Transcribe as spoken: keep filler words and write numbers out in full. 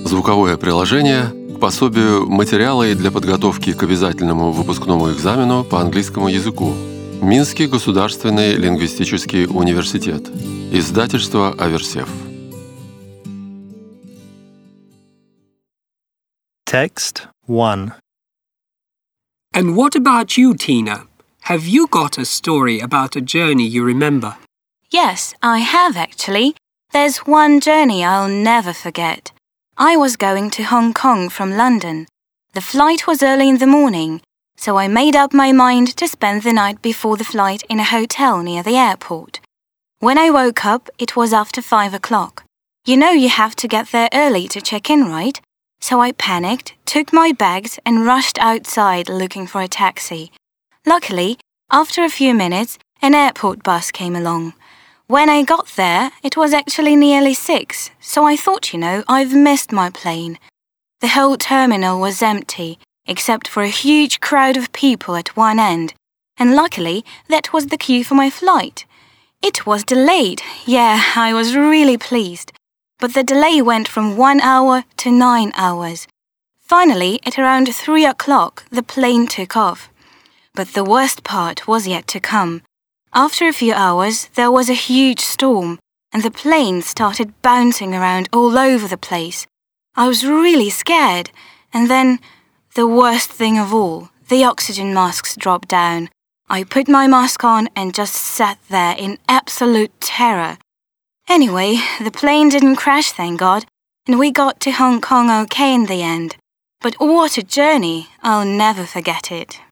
Звуковое приложение к пособию «Материалы для подготовки к обязательному выпускному экзамену по английскому языку». Минский государственный лингвистический университет. Издательство «Аверсеф». Text one. And what about you, Tina? Have you got a story about a journey you remember? Yes, I have actually. There's one journey I'll never forget. I was going to Hong Kong from London. The flight was early in the morning, so I made up my mind to spend the night before the flight in a hotel near the airport. When I woke up, it was after five o'clock. You know you have to get there early to check in, right? So I panicked, took my bags and rushed outside looking for a taxi. Luckily, after a few minutes, an airport bus came along. When I got there, it was actually nearly six, so I thought, you know, I've missed my plane. The whole terminal was empty, except for a huge crowd of people at one end, and luckily that was the queue for my flight. It was delayed. Yeah, I was really pleased. But the delay went from one hour to nine hours. Finally, at around three o'clock, the plane took off. But the worst part was yet to come. After a few hours, there was a huge storm, and the plane started bouncing around all over the place. I was really scared. And then, the worst thing of all, the oxygen masks dropped down. I put my mask on and just sat there in absolute terror. Anyway, the plane didn't crash, thank God, and we got to Hong Kong okay in the end. But what a journey! I'll never forget it.